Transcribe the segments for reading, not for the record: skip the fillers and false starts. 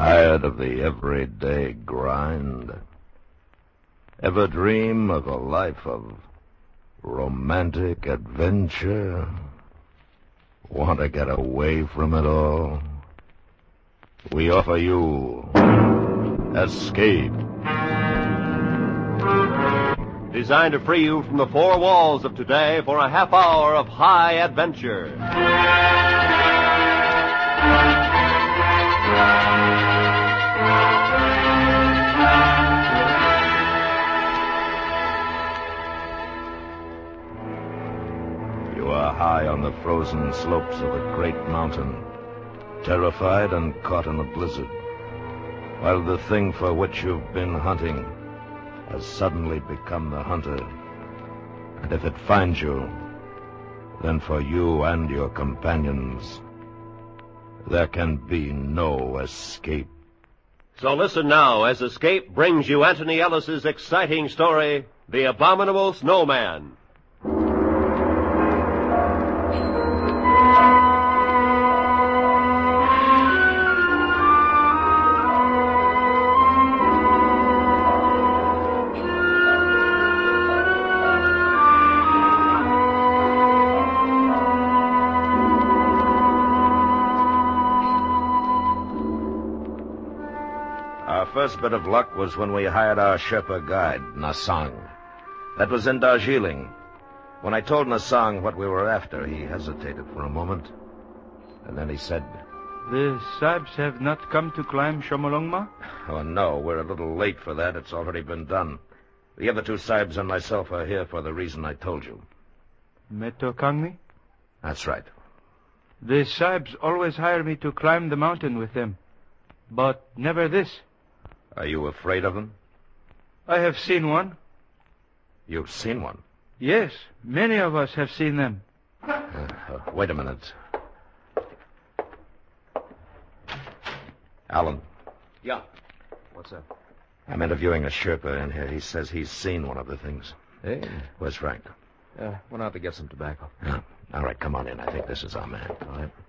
Tired of the everyday grind? Ever dream of a life of romantic adventure? Want to get away from it all? We offer you Escape. Designed to free you from the four walls of today for a half hour of high adventure. You are high on the frozen slopes of a great mountain, terrified and caught in a blizzard, while the thing for which you've been hunting has suddenly become the hunter. And if it finds you, then for you and your companions, there can be no escape. So listen now as Escape brings you Anthony Ellis's exciting story, The Abominable Snowman. First bit of luck was when we hired our Sherpa guide, Nasang. That was in Darjeeling. When I told Nasang what we were after, he hesitated for a moment. And then he said, "The Sahibs have not come to climb Shomolungma?" "Oh, no, we're a little late for that. It's already been done. The other two Sahibs and myself are here for the reason I told you." Meto Kangmi? That's right. The Sahibs always hire me to climb the mountain with them, but never this. Are you afraid of them? I have seen one. You've seen one? Yes, many of us have seen them. Wait a minute. Alan. Yeah. What's that? I'm interviewing a Sherpa in here. He says he's seen one of the things. Hey. Where's Frank? Went out to get some tobacco. Yeah. All right, come on in. I think this is our man. All right.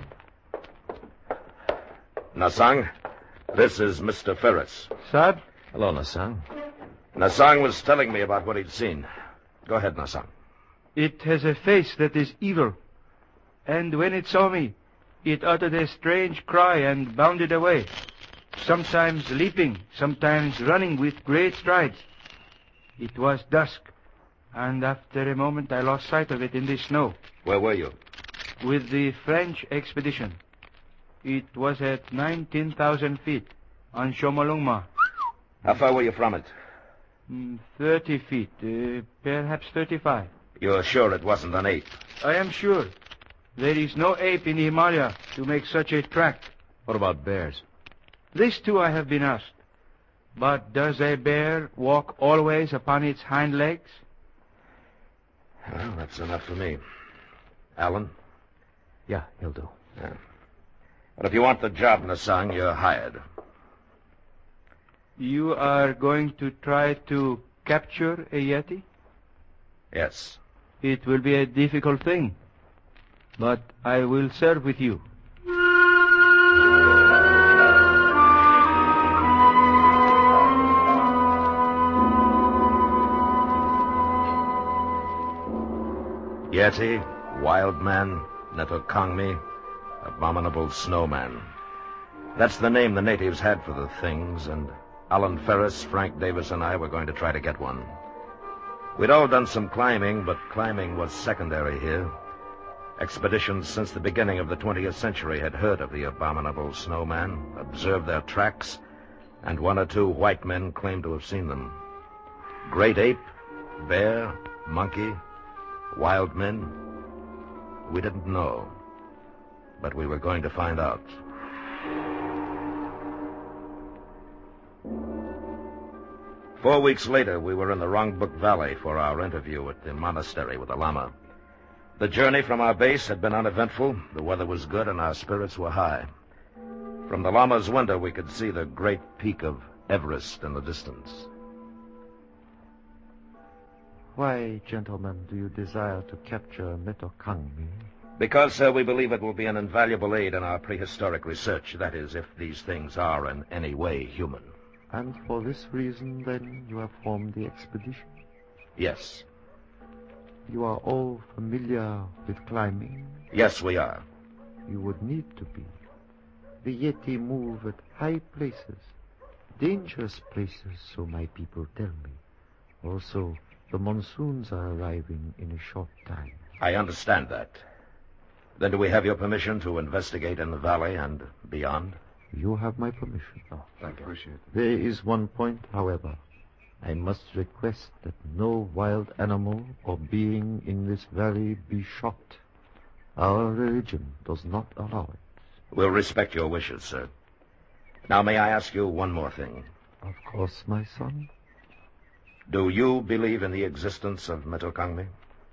Nasang, this is Mr. Ferris. Sahib? Hello, Nasang. Nasang was telling me about what he'd seen. Go ahead, Nasang. It has a face that is evil. And when it saw me, it uttered a strange cry and bounded away. Sometimes leaping, sometimes running with great strides. It was dusk, and after a moment I lost sight of it in the snow. Where were you? With the French expedition. It was at 19,000 feet on Shomolungma. How far were you from it? 30 feet, perhaps 35. You're sure it wasn't an ape? I am sure. There is no ape in the Himalaya to make such a track. What about bears? This too I have been asked. But does a bear walk always upon its hind legs? Well, that's enough for me. Alan? Yeah, he'll do. Yeah. But if you want the job, Nasang, you're hired. You are going to try to capture a Yeti? Yes. It will be a difficult thing, but I will serve with you. Yeti, Wild Man, Netokangmi, Abominable Snowman. That's the name the natives had for the things, and Alan Ferris, Frank Davis, and I were going to try to get one. We'd all done some climbing, but climbing was secondary here. Expeditions since the beginning of the 20th century had heard of the Abominable Snowman, observed their tracks, and one or two white men claimed to have seen them. Great ape, bear, monkey, wild men, we didn't know. But we were going to find out. Four weeks later, we were in the Rongbuk Valley for our interview at the monastery with the Lama. The journey from our base had been uneventful, the weather was good, and our spirits were high. From the Lama's window, we could see the great peak of Everest in the distance. Why, gentlemen, do you desire to capture Meto Kangmi? Because, sir, we believe it will be an invaluable aid in our prehistoric research. That is, if these things are in any way human. And for this reason, then, you have formed the expedition? Yes. You are all familiar with climbing? Yes, we are. You would need to be. The Yeti move at high places, dangerous places, so my people tell me. Also, the monsoons are arriving in a short time. I understand that. Then do we have your permission to investigate in the valley and beyond? You have my permission. Oh, thank you. Appreciate it. There is one point, however. I must request that no wild animal or being in this valley be shot. Our religion does not allow it. We'll respect your wishes, sir. Now, may I ask you one more thing? Of course, my son. Do you believe in the existence of Metokangmi?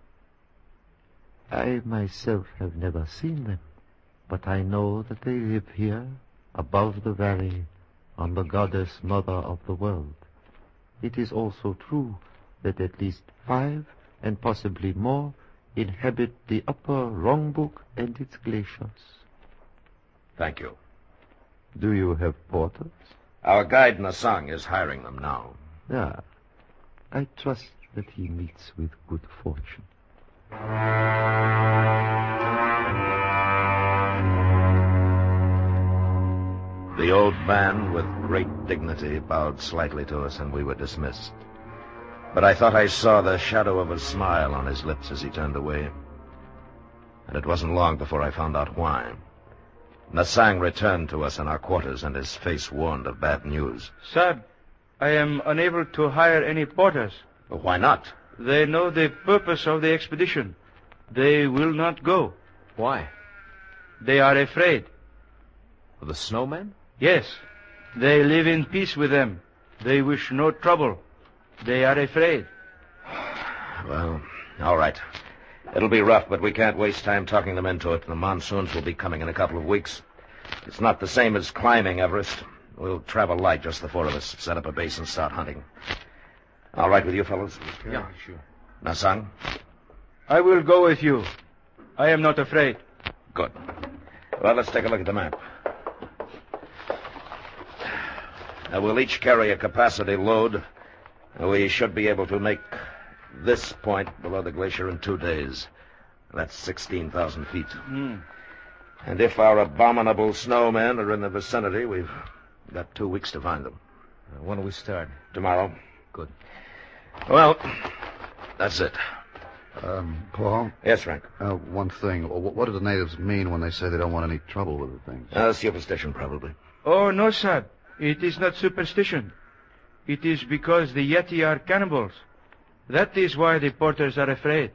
I myself have never seen them, but I know that they live here, above the valley, on the goddess mother of the world. It is also true that at least 5, and possibly more, inhabit the upper Rongbuk and its glaciers. Thank you. Do you have porters? Our guide Nasang is hiring them now. Yeah. I trust that he meets with good fortune. The old man, with great dignity, bowed slightly to us, and we were dismissed. But I thought I saw the shadow of a smile on his lips as he turned away. And it wasn't long before I found out why. Nasang returned to us in our quarters, and his face warned of bad news. Sab, I am unable to hire any porters. Well, why not? They know the purpose of the expedition. They will not go. Why? They are afraid. Of the snowmen? Yes. They live in peace with them. They wish no trouble. They are afraid. Well, all right. It'll be rough, but we can't waste time talking them into it. The monsoons will be coming in a couple of weeks. It's not the same as climbing Everest. We'll travel light, just the 4 of us, set up a base and start hunting. All right with you, fellows? Yeah, sure. Nasang? I will go with you. I am not afraid. Good. Well, let's take a look at the map. We'll each carry a capacity load. We should be able to make this point below the glacier in 2 days. That's 16,000 feet. And if our abominable snowmen are in the vicinity, we've got 2 weeks to find them. When do we start? Tomorrow. Good. Well, that's it. Paul? Yes, Frank. One thing. What do the natives mean when they say they don't want any trouble with the things? Superstition, probably. Oh, no, Sab. It is not superstition. It is because the Yeti are cannibals. That is why the porters are afraid.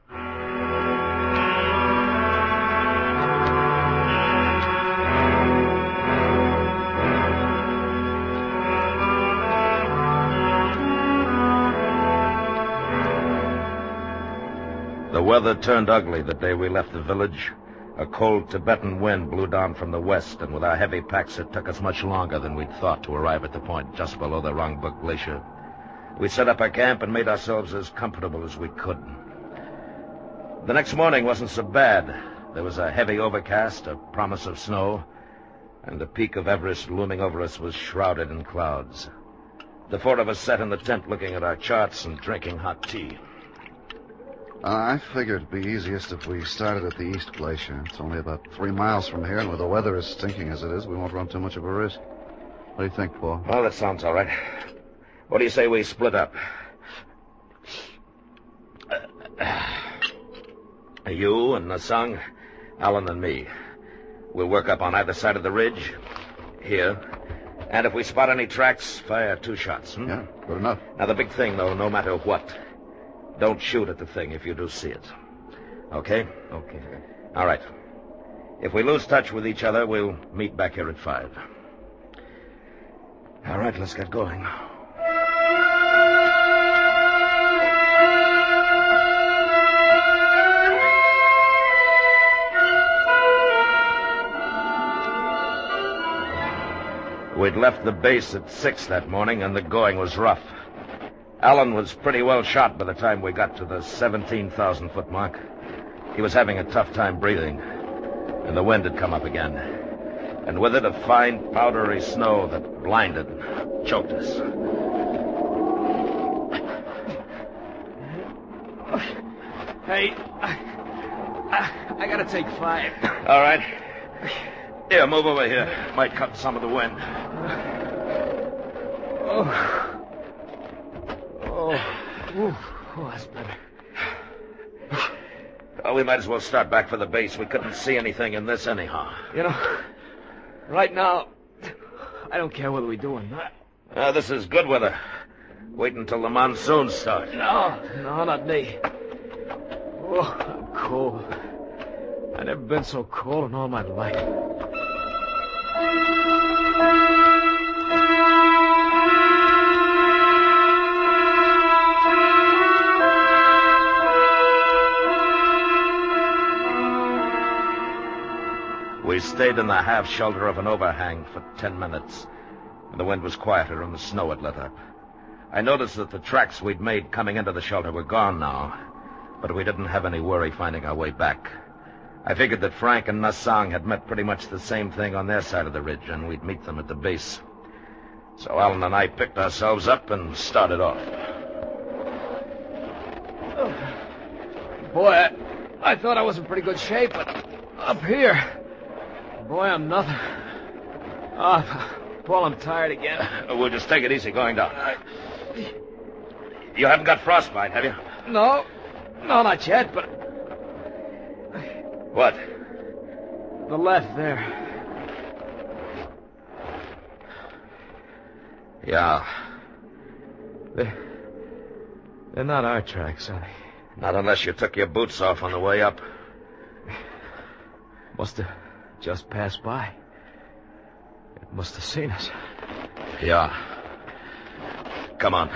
The weather turned ugly the day we left the village. A cold Tibetan wind blew down from the west, and with our heavy packs, it took us much longer than we'd thought to arrive at the point just below the Rongbuk Glacier. We set up our camp and made ourselves as comfortable as we could. The next morning wasn't so bad. There was a heavy overcast, a promise of snow, and the peak of Everest looming over us was shrouded in clouds. The 4 of us sat in the tent looking at our charts and drinking hot tea. I figured it'd be easiest if we started at the East Glacier. It's only about 3 miles from here, and with the weather as stinking as it is, we won't run too much of a risk. What do you think, Paul? Well, that sounds all right. What do you say we split up? You and Nasang, Alan and me. We'll work up on either side of the ridge. Here. And if we spot any tracks, fire 2 shots. Yeah, good enough. Now, the big thing, though, no matter what, don't shoot at the thing if you do see it. Okay? Okay. All right. If we lose touch with each other, we'll meet back here at 5. All right, let's get going. We'd left the base at 6 that morning, and the going was rough. Alan was pretty well shot by the time we got to the 17,000-foot mark. He was having a tough time breathing, and the wind had come up again. And with it a fine, powdery snow that blinded and choked us. Hey, I gotta take 5. All right. Here, move over here. Might cut some of the wind. Oh, that's better. Well, we might as well start back for the base. We couldn't see anything in this anyhow. You know, right now, I don't care whether we do or not. This is good weather. Wait until the monsoon starts. No, not me. Oh, I'm cold. I've never been so cold in all my life. We stayed in the half shelter of an overhang for 10 minutes. The wind was quieter and the snow had let up. I noticed that the tracks we'd made coming into the shelter were gone now, but we didn't have any worry finding our way back. I figured that Frank and Nassang had met pretty much the same thing on their side of the ridge, and we'd meet them at the base. So Alan and I picked ourselves up and started off. Boy, I thought I was in pretty good shape, but up here, boy, I'm nothing. Paul, I'm tired again. We'll just take it easy going down. You haven't got frostbite, have you? No, not yet, but... What? The left there. Yeah. They're not our tracks, are they? Not unless you took your boots off on the way up. Must have just passed by. It must have seen us. Yeah. Come on.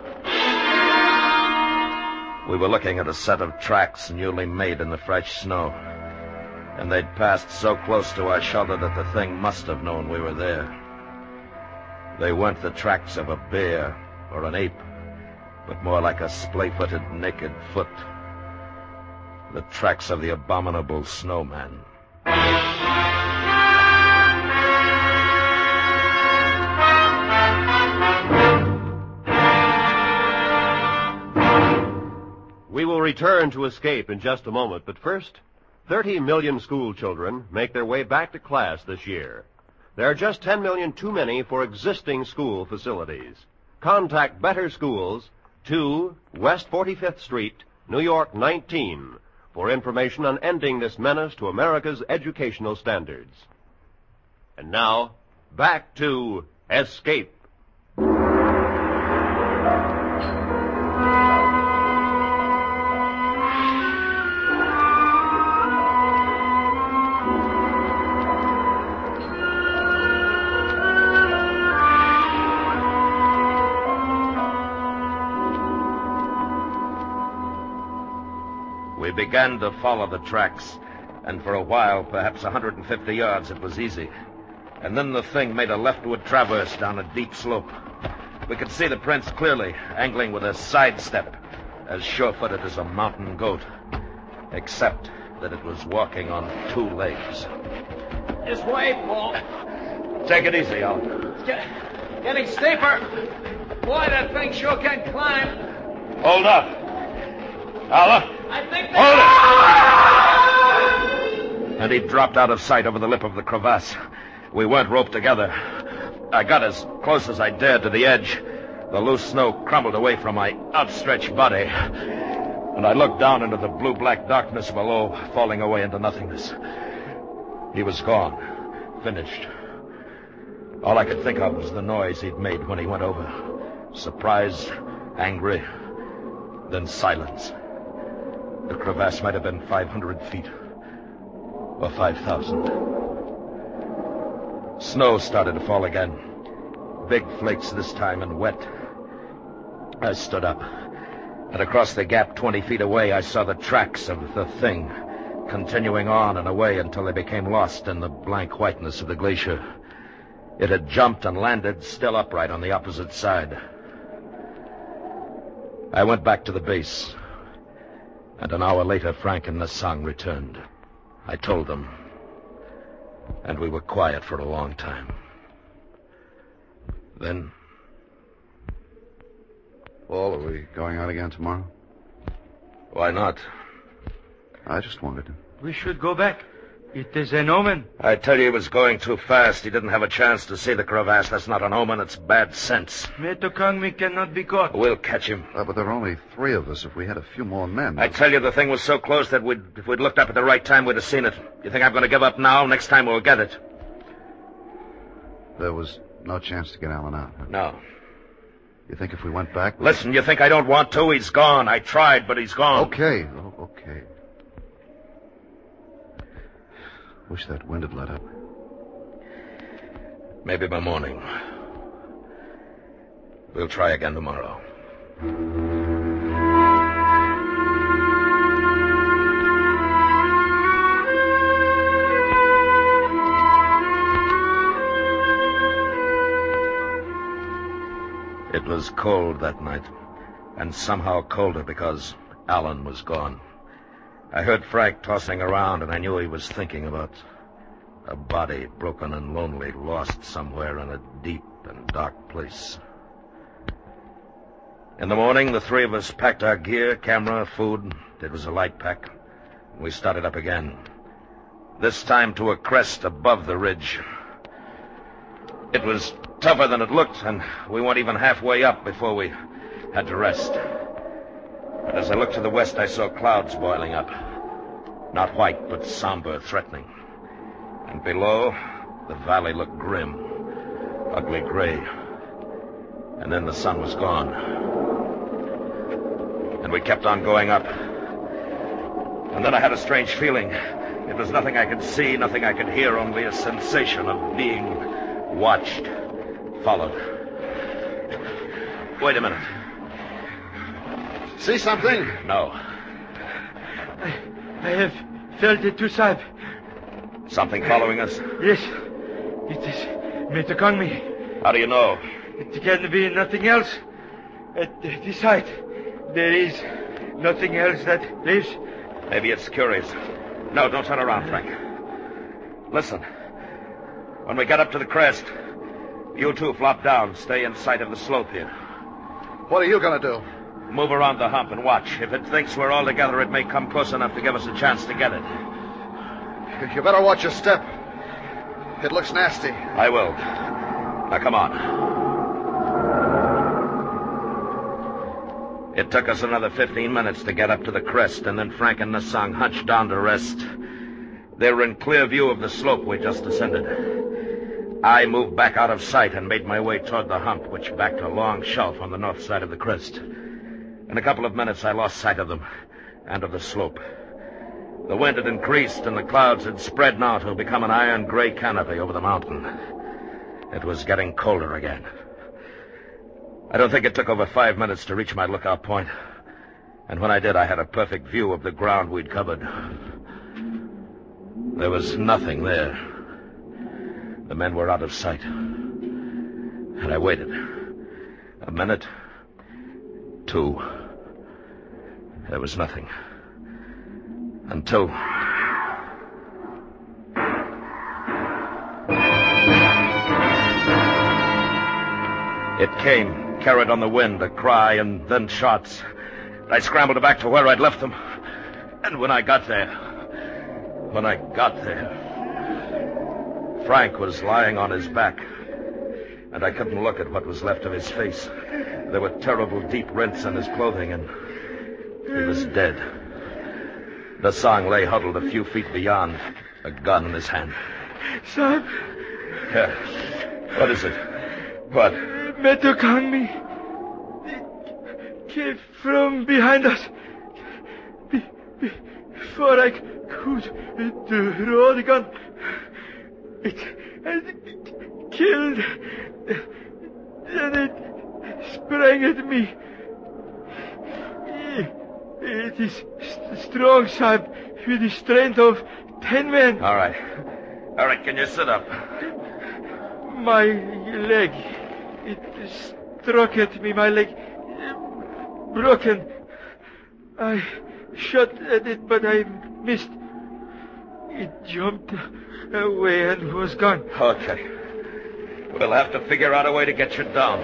We were looking at a set of tracks newly made in the fresh snow. And they'd passed so close to our shelter that the thing must have known we were there. They weren't the tracks of a bear or an ape, but more like a splay-footed, naked foot. The tracks of the abominable snowman. We will return to Escape in just a moment, but first, 30 million school children make their way back to class this year. There are just 10 million too many for existing school facilities. Contact Better Schools, 2 West 45th Street, New York 19, for information on ending this menace to America's educational standards. And now, back to Escape. We began to follow the tracks, and for a while, perhaps 150 yards, it was easy. And then the thing made a leftward traverse down a deep slope. We could see the prints clearly, angling with a sidestep, as sure-footed as a mountain goat, except that it was walking on 2 legs. This way, Paul. Take it easy, Alan. Getting steeper. Boy, that thing sure can climb. Hold up. Alan. I think Hold it! And he dropped out of sight over the lip of the crevasse. We weren't roped together. I got as close as I dared to the edge. The loose snow crumbled away from my outstretched body. And I looked down into the blue-black darkness below, falling away into nothingness. He was gone. Finished. All I could think of was the noise he'd made when he went over. Surprise, angry, then silence. The crevasse might have been 500 feet. Or 5,000. Snow started to fall again. Big flakes this time and wet. I stood up. And across the gap 20 feet away, I saw the tracks of the thing, continuing on and away until they became lost in the blank whiteness of the glacier. It had jumped and landed still upright on the opposite side. I went back to the base. And an hour later, Frank and Nasang returned. I told them. And we were quiet for a long time. Then... Paul, are we going out again tomorrow? Why not? I just wanted to. We should go back. It is an omen. I tell you, he was going too fast. He didn't have a chance to see the crevasse. That's not an omen. It's bad sense. Metokangmi cannot be caught. We'll catch him. But there are only 3 of us. If we had a few more men... I tell you, the thing was so close that if we'd looked up at the right time, we'd have seen it. You think I'm going to give up now? Next time we'll get it. There was no chance to get Alan out. Huh? No. You think if we went back... Listen, you think I don't want to? He's gone. I tried, but he's gone. Okay. Okay. Wish that wind had let up. Maybe by morning. We'll try again tomorrow. It was cold that night, and somehow colder because Alan was gone. I heard Frank tossing around, and I knew he was thinking about a body broken and lonely, lost somewhere in a deep and dark place. In the morning, the 3 of us packed our gear, camera, food. It was a light pack. We started up again, this time to a crest above the ridge. It was tougher than it looked, and we weren't even halfway up before we had to rest. But as I looked to the west, I saw clouds boiling up. Not white, but somber, threatening. And below, the valley looked grim, ugly gray. And then the sun was gone. And we kept on going up. And then I had a strange feeling. It was nothing I could see, nothing I could hear, only a sensation of being watched, followed. Wait a minute. See something? No. I have felt it too, Sahib. Something following us? Yes. It is Metokangmi. How do you know? It can be nothing else. At this height, there is nothing else that lives. Maybe it's curious. No, don't turn around, Frank. Listen. When we get up to the crest, you 2 flop down. Stay in sight of the slope here. What are you going to do? Move around the hump and watch. If it thinks we're all together, it may come close enough to give us a chance to get it. You better watch your step. It looks nasty. I will. Now, come on. It took us another 15 minutes to get up to the crest, and then Frank and Nasang hunched down to rest. They were in clear view of the slope we just ascended. I moved back out of sight and made my way toward the hump, which backed a long shelf on the north side of the crest. In a couple of minutes, I lost sight of them and of the slope. The wind had increased, and the clouds had spread now to become an iron-gray canopy over the mountain. It was getting colder again. I don't think it took over 5 minutes to reach my lookout point. And when I did, I had a perfect view of the ground we'd covered. There was nothing there. The men were out of sight. And I waited. A minute. 2. There was nothing. Until... It came, carried on the wind, a cry and then shots. I scrambled back to where I'd left them. And when I got there... Frank was lying on his back. And I couldn't look at what was left of his face. There were terrible deep rents in his clothing, and he was dead. Nasang lay huddled a few feet beyond, a gun in his hand. Sahib. Yeah. What is it? What? Metokangmi. It came from behind us. Before I could draw the gun, it killed. Then it sprang at me. It is strong, Sahib, with the strength of 10 men. All right. All right, can you sit up? My leg, it struck at me, my leg broken. I shot at it, but I missed. It jumped away and was gone. Okay. We'll have to figure out a way to get you down.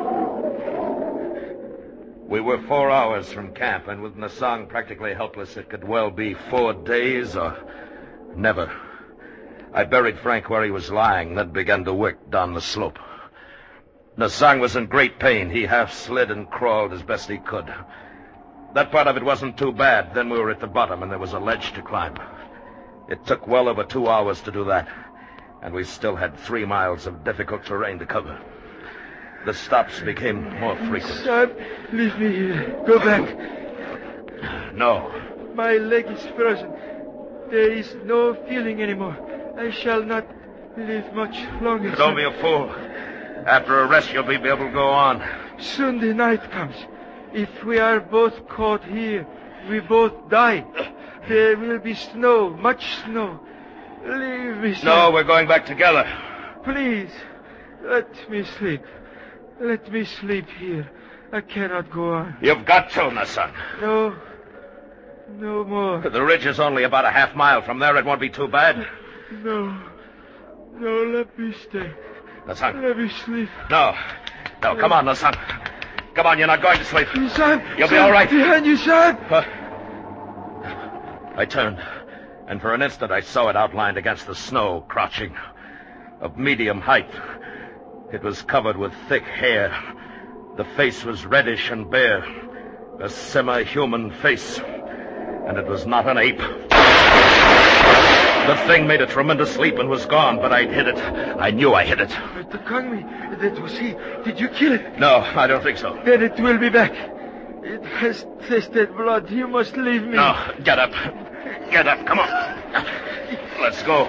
We were 4 hours from camp, and with Nasang practically helpless, it could well be 4 days or never. I buried Frank where he was lying, then began to work down the slope. Nasang was in great pain. He half slid and crawled as best he could. That part of it wasn't too bad. Then we were at the bottom, and there was a ledge to climb. It took well over 2 hours to do that, and we still had 3 miles of difficult terrain to cover. The stops became more frequent. Sahib, leave me here. Go back. No. My leg is frozen. There is no feeling anymore. I shall not live much longer. Don't be a fool. After a rest, you'll be able to go on. Soon the night comes. If we are both caught here, we both die. There will be snow, much snow. Leave me, sir. No, we're going back together. Please, let me sleep. Let me sleep here. I cannot go on. You've got to, Nasang. No. No more. The ridge is only about a half mile from there. It won't be too bad. No. No, let me stay. Nasang. Let me sleep. No. No, come on, Nasang. Come on, you're not going to sleep. Sahib, You'll be all right. Behind you, Sahib. I turned, and for an instant I saw it outlined against the snow, crouching, of medium height. It was covered with thick hair. The face was reddish and bare, a semi-human face, and it was not an ape. The thing made a tremendous leap and was gone, but I'd hit it. I knew I hit it. Mr. Kangmi, that was he. Did you kill it? No, I don't think so. Then it will be back. It has tasted blood. You must leave me. No, get up. Get up, come on. Let's go.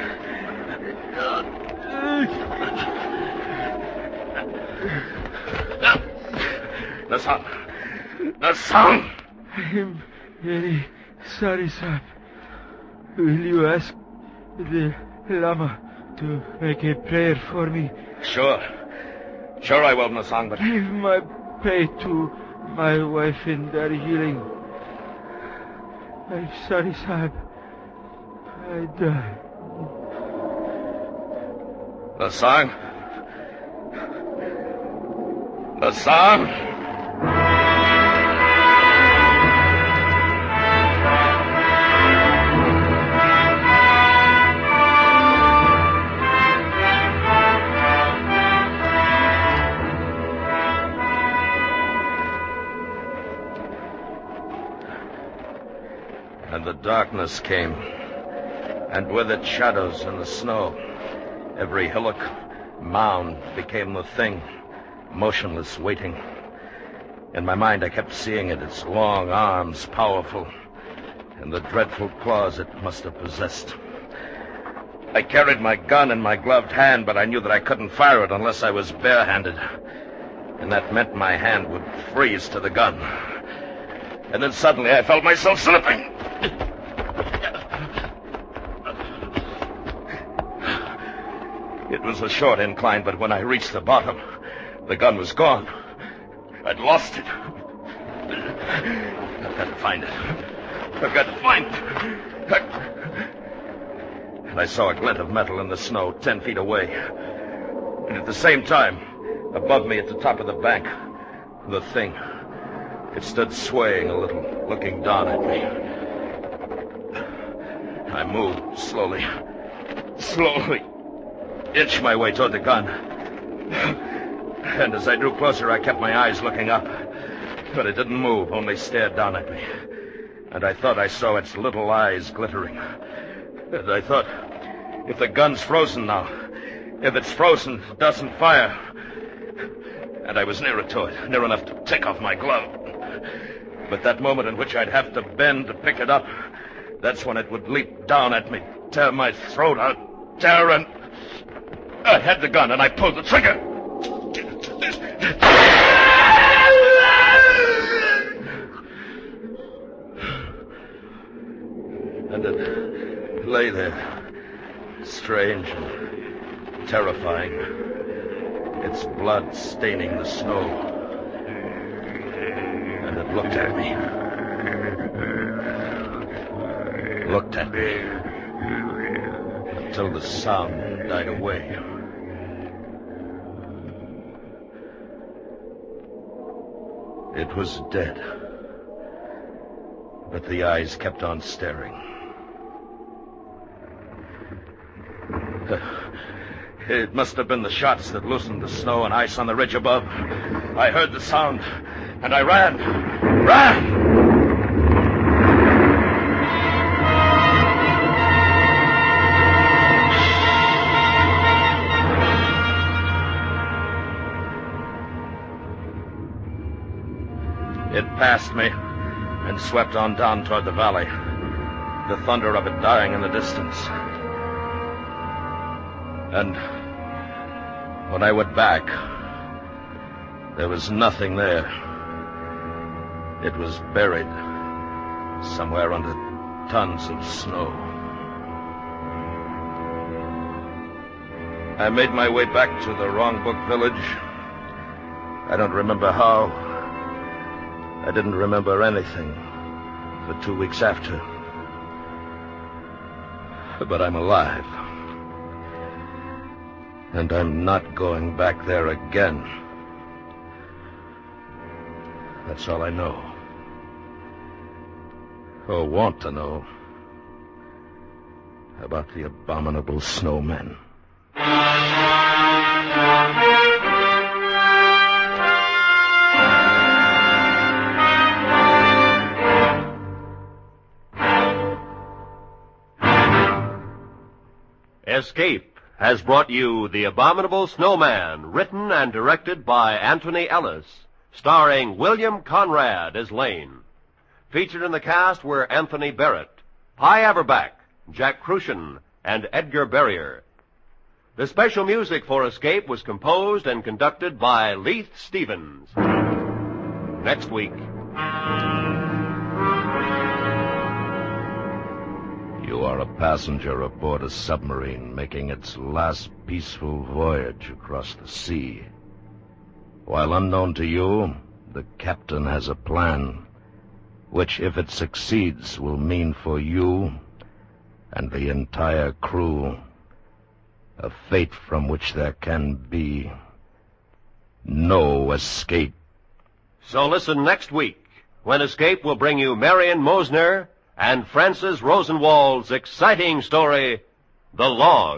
Nasang. Nasang! I'm very sorry, Sahib. Will you ask the Lama to make a prayer for me? Sure. Sure I will, Nasang, but... Give my pay to my wife in Darjeeling. I'm sorry, Sahib. I die. Nasang? Nasang? And the darkness came, and with it shadows and the snow. Every hillock, mound became the thing, motionless, waiting. In my mind, I kept seeing it, its long arms, powerful, and the dreadful claws it must have possessed. I carried my gun in my gloved hand, but I knew that I couldn't fire it unless I was barehanded. And that meant my hand would freeze to the gun. And then suddenly I felt myself slipping. It was a short incline, but when I reached the bottom, the gun was gone. I'd lost it. I've got to find it. I've got to find it. And I saw a glint of metal in the snow 10 feet away. And at the same time, above me at the top of the bank, the thing. It stood swaying a little, looking down at me. I moved slowly, inched my way toward the gun. And as I drew closer, I kept my eyes looking up. But it didn't move, only stared down at me. And I thought I saw its little eyes glittering. And I thought, if the gun's frozen now, if it's frozen, it doesn't fire. And I was nearer to it, near enough to take off my glove. But that moment in which I'd have to bend to pick it up, that's when it would leap down at me, tear my throat out, tear, and... I had the gun, and I pulled the trigger. And it lay there, strange and terrifying, its blood staining the snow. And it looked at me. looked at me until the sound died away. It was dead, but the eyes kept on staring. It must have been the shots that loosened the snow and ice on the ridge above. I heard the sound, and I ran. It passed me and swept on down toward the valley, the thunder of it dying in the distance. And when I went back, there was nothing there. It was buried somewhere under tons of snow. I made my way back to the Rongbuk village. I don't remember how. I didn't remember anything for 2 weeks after. But I'm alive. And I'm not going back there again. That's all I know. Or want to know about the abominable snowmen. Escape has brought you The Abominable Snowman, written and directed by Anthony Ellis, starring William Conrad as Lane. Featured in the cast were Anthony Barrett, Pye Averback, Jack Crucian, and Edgar Barrier. The special music for Escape was composed and conducted by Leith Stevens. Next week. You are a passenger aboard a submarine making its last peaceful voyage across the sea. While unknown to you, the captain has a plan, which, if it succeeds, will mean for you and the entire crew a fate from which there can be no escape. So listen next week, when Escape will bring you Marion Mosner and Francis Rosenwald's exciting story, The Log.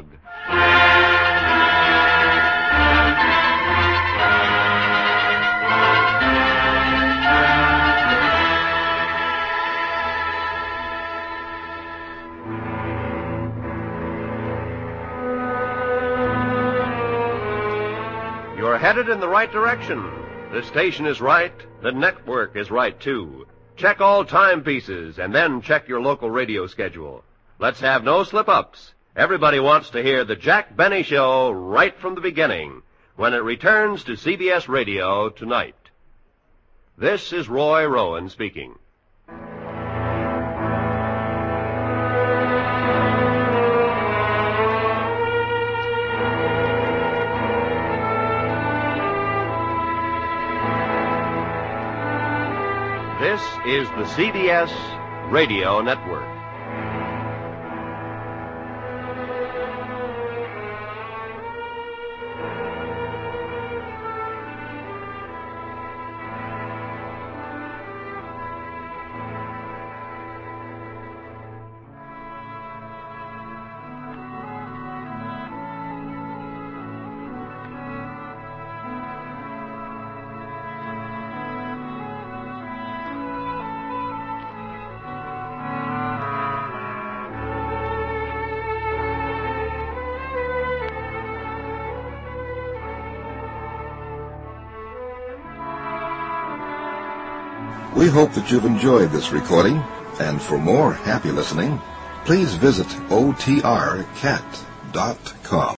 You're headed in the right direction. The station is right. The network is right, too. Check all timepieces, and then check your local radio schedule. Let's have no slip-ups. Everybody wants to hear the Jack Benny Show right from the beginning, when it returns to CBS Radio tonight. This is Roy Rowan speaking. This is the CBS Radio Network. We hope that you've enjoyed this recording, and for more happy listening, please visit otrcat.com.